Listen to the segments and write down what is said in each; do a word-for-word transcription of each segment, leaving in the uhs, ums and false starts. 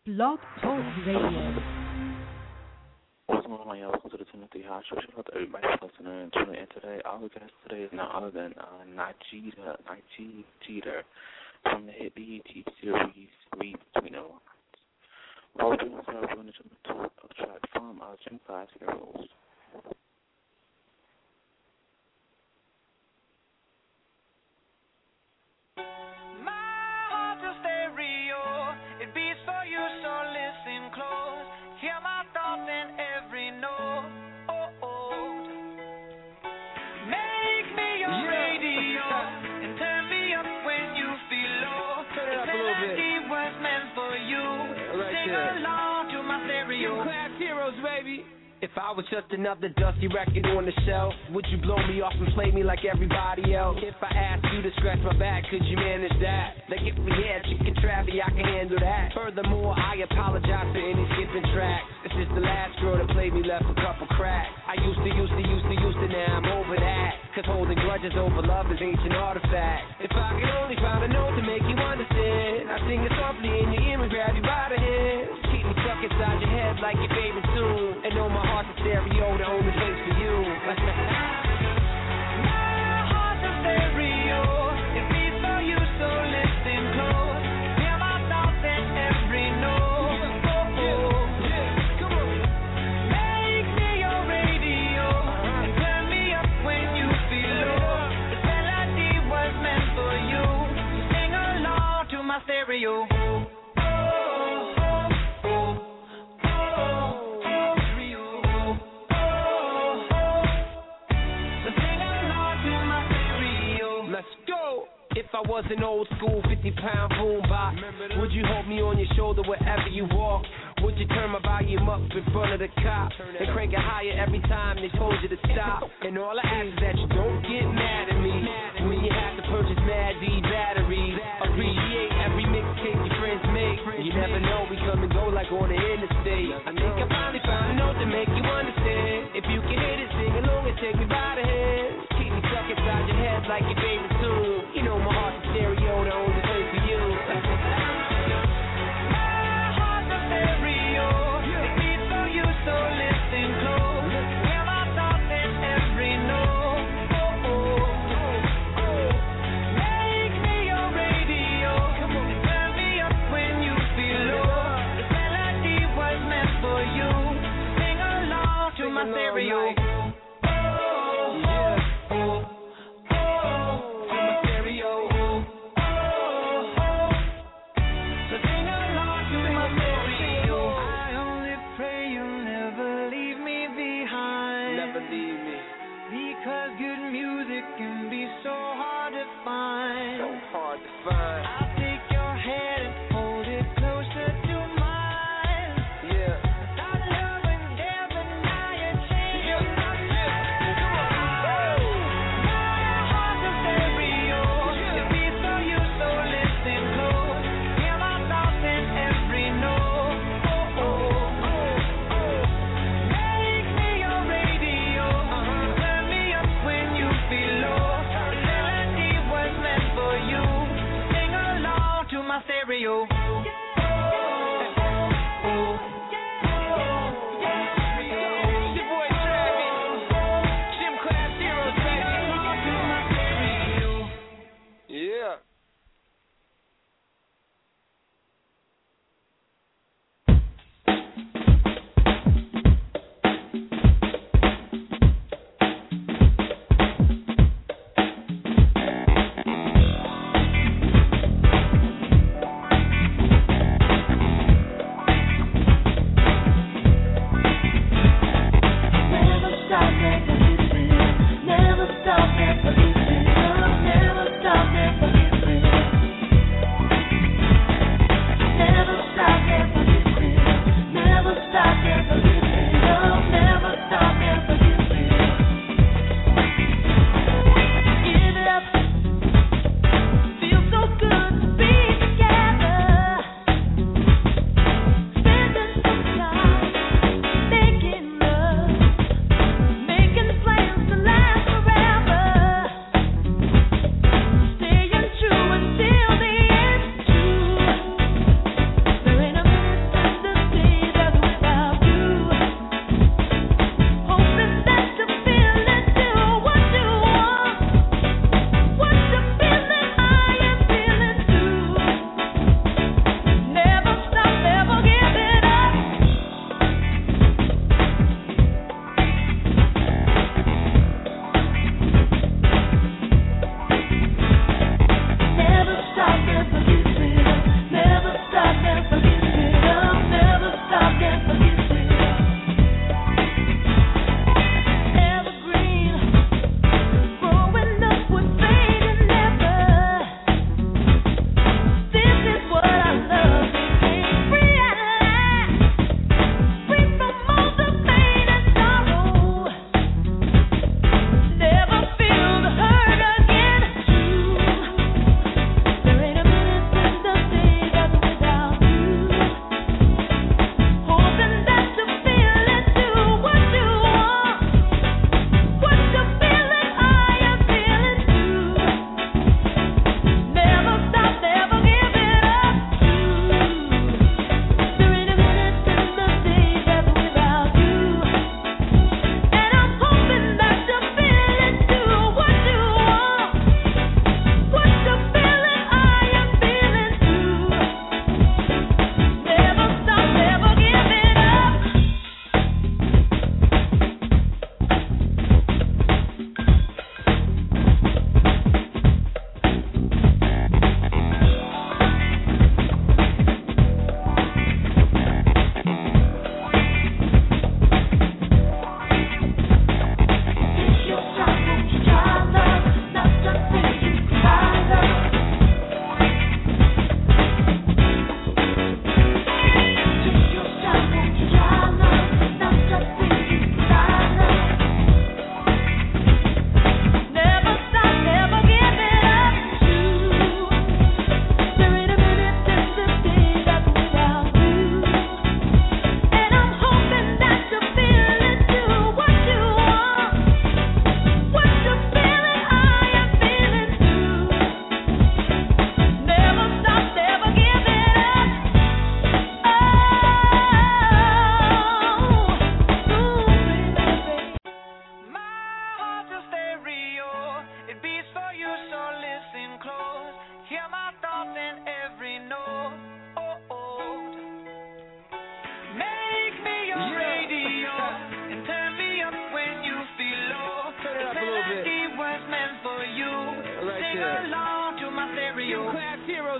Blog Talk Radio. What's going on, y'all? Welcome to the Timothy High Show. Shout out to everybody who's listening and tuning in today. Our guest today is none other than uh, Najita, Najee Jeter from the hit B E T series Read Between the Lines. While we're doing this, we're going to jump into a track from uh, Gym Class Heroes. If I was just another dusty record on the shelf, would you blow me off and play me like everybody else? If I asked you to scratch my back, could you manage that? Like if we had chicken traffic, I can handle that. Furthermore, I apologize for any skipping tracks. It's just the last girl that played me left a couple cracks. I used to, used to, used to, used to, now I'm over that. Cause holding grudges over love is ancient artifact. If I could only find a note to make you understand, I sing it softly in your ear and grab you by the hand. Keep me stuck inside your head like your favorite tune. And know my heart's a stereo, the only place for you. My heart's a stereo, it beats for you, so listen close. Hear my thoughts in every note. Oh, oh. Yeah, come on. Make me your radio and turn me up when you feel low. This melody was meant for you. Sing along to my stereo. If I was an old school fifty pound boombox, would you hold me on your shoulder wherever you walk? Would you turn my volume up in front of the cop and crank it higher every time they told you to stop? And all I ask is that you don't get mad at me when you have to purchase Mad D batteries. Appreciate every mixtape your friends make. You never know, we come and go like on the interstate. I think I finally found a note to make you understand. If you can hit it, sing along and take me by the hand. Keep me stuck inside your head like your favorite tune. You know my heart's a stereo, the only place for you. My stereo. Oh, yeah. Oh, oh, oh,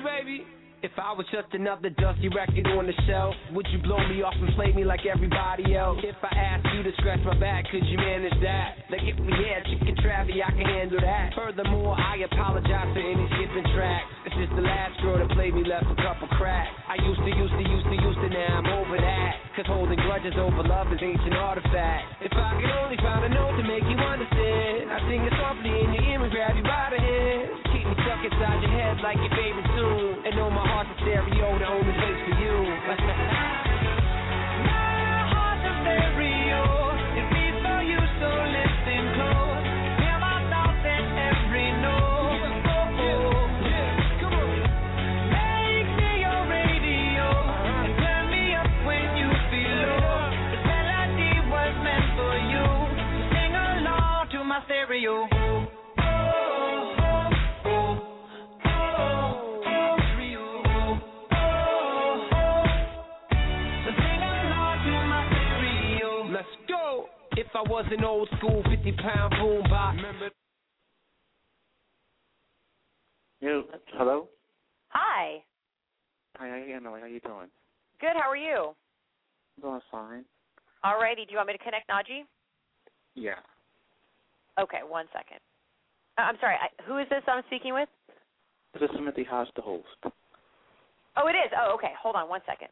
baby. If I was just another dusty record on the shelf, would you blow me off and play me like everybody else? If I asked you to scratch my back, could you manage that? Like if we had chicken Travie, I can handle that. Furthermore, I apologize for any skipping tracks. It's just the last girl that played me left a couple cracks. I used to, used to, used to, used to, now I'm over that. Cause holding grudges over love is ancient artifact. If I could only find a note to make you understand, I sing it softly in your ear and grab you by the hand. Keep me stuck inside your head like your favorite tune. And know my heart's a stereo, the only place for you. My heart's a stereo, it beats for you, so listen close. Hear my thoughts in every note. Oh, oh. Yeah, come on. Make me your radio, and turn me up when you feel low. This melody was meant for you, so sing along to my stereo. If I was an old school fifty pound boom box. You, hello? Hi. Hi, how you Emily? How you doing? Good, how are you? I'm doing fine. Alrighty, do you want me to connect Najee? Yeah. Okay, one second. Uh, I'm sorry, I, who is this I'm speaking with? This is Timothy Hodge, the host. Oh, it is? Oh, okay, hold on one second.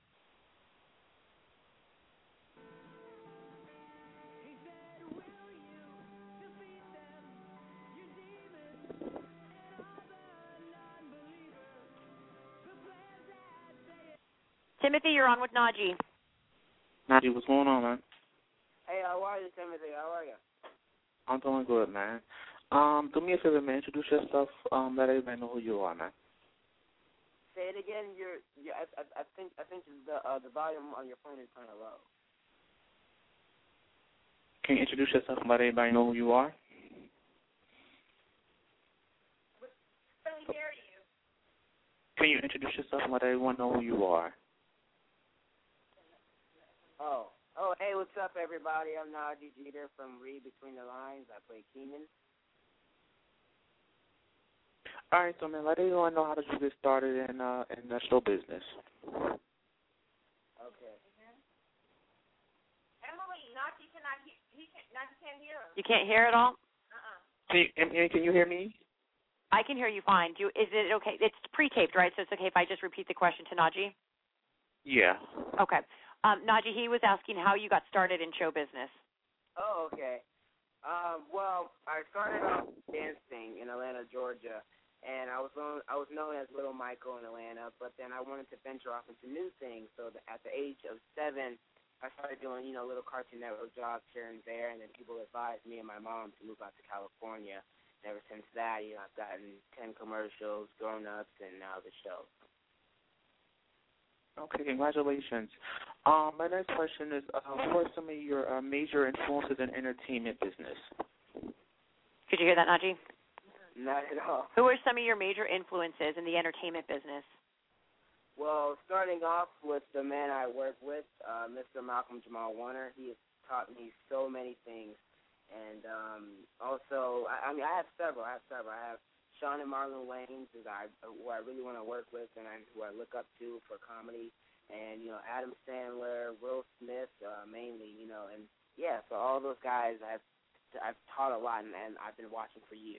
Timothy, you're on with Najee. Najee, what's going on, man? Hey, how are you, Timothy? How are you? I'm doing good, man. Um, do me a favor, man. Introduce yourself. Um, let everybody know who you are, man. Say it again. You're, you're I, I, I think, I think the uh, the volume on your phone is kind of low. Can you introduce yourself and let everybody know who you are? I can hear you. Can you introduce yourself and let everyone know who you are? Oh, oh, hey, what's up, everybody? I'm Najee Jeter from Read Between the Lines. I play Keenan. All right, so man, let everyone know how did you get started in uh in the show business. Okay. Emily, Najee cannot hear. He can't. Najee can't hear. You can't hear at all? Uh-uh. Can you, Emily, can you hear me? I can hear you fine. Do is it okay? It's pre-taped, right? So it's okay if I just repeat the question to Najee? Yeah. Okay. Um, Najee, he was asking how you got started in show business. Oh, okay. Um, well, I started off dancing in Atlanta, Georgia, and I was on, I was known as Little Michael in Atlanta, but then I wanted to venture off into new things. So that at the age of seven, I started doing, you know, little Cartoon Network jobs here and there, and then people advised me and my mom to move out to California. And ever since that, you know, I've gotten ten commercials, grown-ups, and now the show. Okay, congratulations. Um, my next question is, uh, what are some of your uh, major influences in entertainment business? Could you hear that, Najee? Not at all. Who are some of your major influences in the entertainment business? Well, starting off with the man I work with, uh, Mister Malcolm Jamal Warner. He has taught me so many things. And um, also, I, I mean, I have several. I have several. I have Sean and Marlon Wayans, who I, who I really want to work with and I, who I look up to for comedy. And, you know, Adam Sandler, Will Smith, uh, mainly, you know. And, yeah, so all those guys I've, I've taught a lot, and, and I've been watching for years.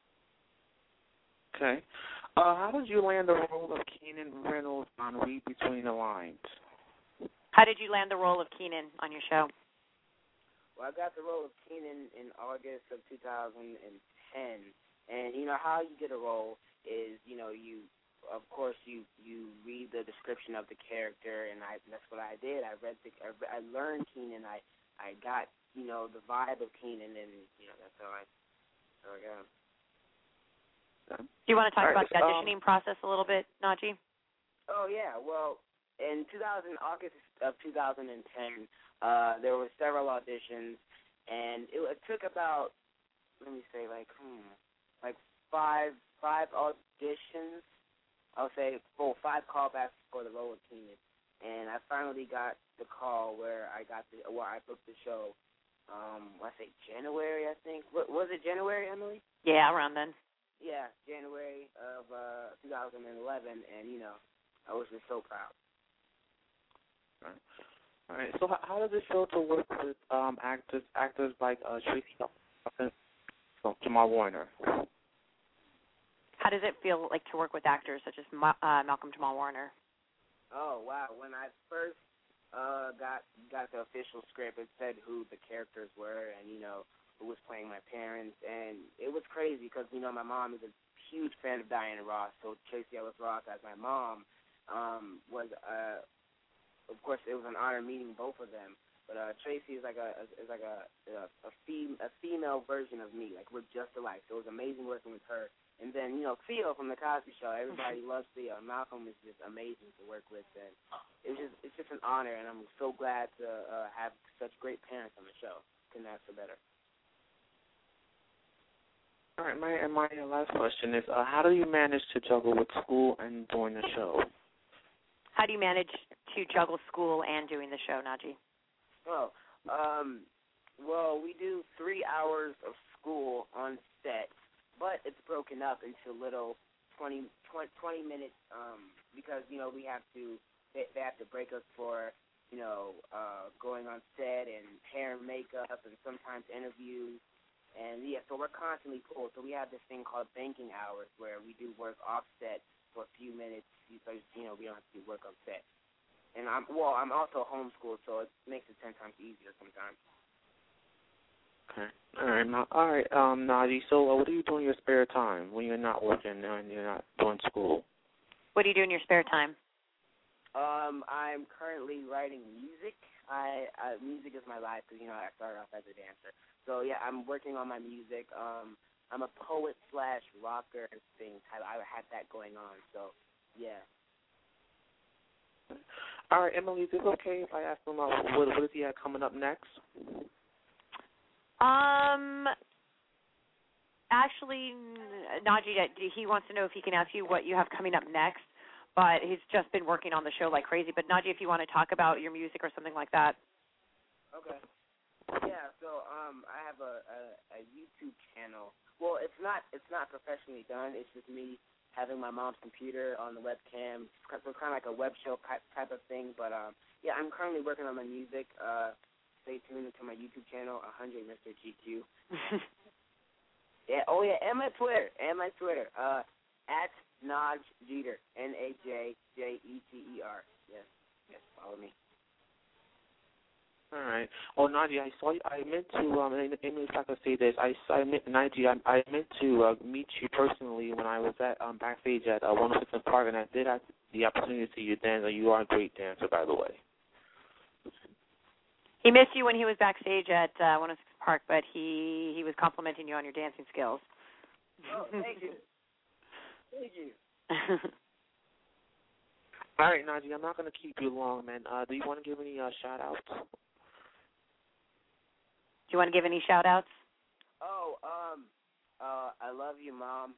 Okay. Uh, how did you land the role of Keenan Reynolds on Read Between the Lines? How did you land the role of Keenan on your show? Well, I got the role of Keenan in August of two thousand ten. And, you know, how you get a role is, you know, you, of course, you, you read the description of the character, and I, that's what I did. I read the, I, I learned Keenan. I, I got, you know, the vibe of Keenan, and, you know, that's how I, how I got him. Do you want to talk right, about the auditioning um, process a little bit, Najee? Oh, yeah. Well, in two thousand, August of two thousand ten, uh, there were several auditions, and it, it took about, let me say, like, hmm, like five five auditions. I'll say, well, five callbacks for the role of Keenan. And I finally got the call where I got the, where I booked the show. Um, I say January, I think. What, was it January, Emily? Yeah, around then. yeah, January of uh, two thousand eleven, and you know, I was just so proud. All right. All right. So, how, how does it feel to work with um, actors actors like uh, Tracy Ellis, so Jamal Warner? How does it feel like to work with actors such as Ma- uh, Malcolm Jamal Warner? Oh wow! When I first uh, got got the official script, it said who the characters were, and you know who was playing my parents, and it was crazy because you know my mom is a huge fan of Diana Ross, so Tracy Ellis Ross as my mom um, was, uh, of course, it was an honor meeting both of them. But uh, Tracy is like a is like a a, a, fem- a female version of me. Like we're just alike. So it was amazing working with her. And then, you know, Theo from The Cosby Show, everybody loves Theo. Malcolm is just amazing to work with. And it was just, it's just an honor, and I'm so glad to uh, have such great parents on the show. Couldn't ask for better. All right, my, and my last question is, uh, how do you manage to juggle with school and doing the show? How do you manage to juggle school and doing the show, Najee? Oh, um, well, we do three hours of school on set. But it's broken up into little twenty, twenty, twenty minutes um, because, you know, we have to, they, they have to break us for, you know, uh, going on set and hair and makeup and sometimes interviews. And, yeah, so we're constantly pulled. So we have this thing called banking hours where we do work off set for a few minutes so, you know, we don't have to do work on set. And, I'm well, I'm also homeschooled, so it makes it ten times easier sometimes. Okay. All right. Now, all right, um, Najee, so uh, what do you do in your spare time when you're not working and you're not doing school? What do you do in your spare time? Um, I'm currently writing music. I, I music is my life because, you know, I started off as a dancer. So, yeah, I'm working on my music. Um, I'm a poet slash rocker thing. I, I had that going on. So, yeah. All right, Emily, is it okay if I ask him uh, what, what does he have coming up next? Um, actually, Najee, he wants to know if he can ask you what you have coming up next, but he's just been working on the show like crazy. But Najee, if you want to talk about your music or something like that. Okay. Yeah. So, um, I have a, a, a YouTube channel. Well, it's not it's not professionally done. It's just me having my mom's computer on the webcam. So it's kind of like a web show type type of thing. But um, yeah, I'm currently working on my music. Uh. Stay tuned to my YouTube channel, one hundred Mister G Q. yeah, oh yeah, and my Twitter, and my Twitter, uh, at Naj Jeter, N A J J E T E R. Yes, yes, follow me. All right. Oh, Najee, I saw you. I meant to. Um, and if I could say this, I, I meant Najee. I, I meant to uh, meet you personally when I was at um, backstage at uh, one oh six in Park, and I did have the opportunity to see you dance. You are a great dancer, by the way. He missed you when he was backstage at uh, one oh six Park, but he, he was complimenting you on your dancing skills. Oh, thank you. Thank you. All right, Najee, I'm not going to keep you long, man. Uh, do you want to give any uh, shout-outs? Do you want to give any shout-outs? Oh, um, uh, I love you, Mom.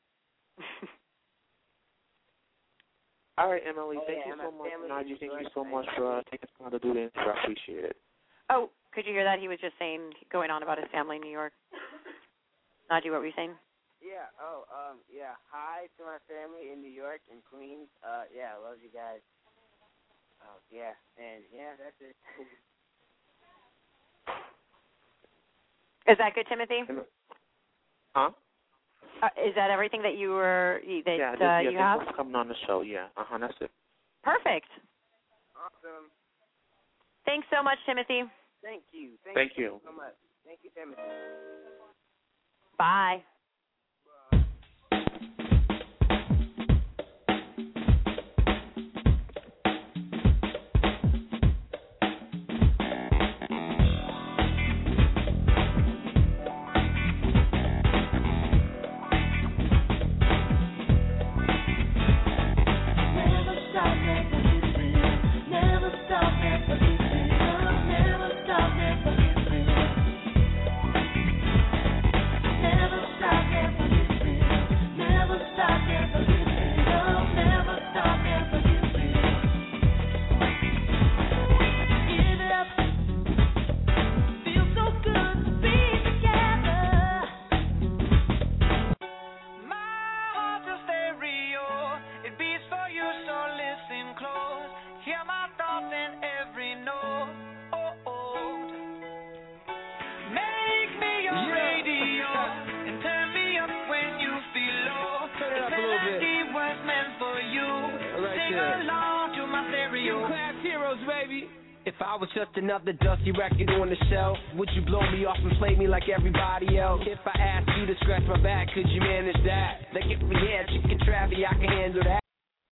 All right, Emily, oh, thank yeah, you so much. Najee, thank you so thank much you. for uh, taking time to do the interview. I appreciate it. Oh, could you hear that? He was just saying, going on about his family in New York. Najee, what were you saying? Yeah, oh, um, yeah, hi to my family in New York and Queens. Uh, yeah, I love you guys. Oh, yeah, and, yeah, that's it. Is that good, Timothy? Huh? Uh, is that everything that you were, that yeah, uh, yeah, you have? Yeah, coming on the show, yeah. Uh-huh, that's it. Perfect. Awesome. Thanks so much, Timothy. Thank you. Thank, Thank you. you so much. Thank you, Timothy. Bye. Never stereo and turn me up when you feel low. Turn it up a little bit. The melody was meant for you. Right Sing there. Along to my stereo. You class heroes, baby. If I was just another dusty record on the shelf, would you blow me off and play me like everybody else? If I asked you to scratch my back, could you manage that? Like if we had chicken traffic, I can handle that.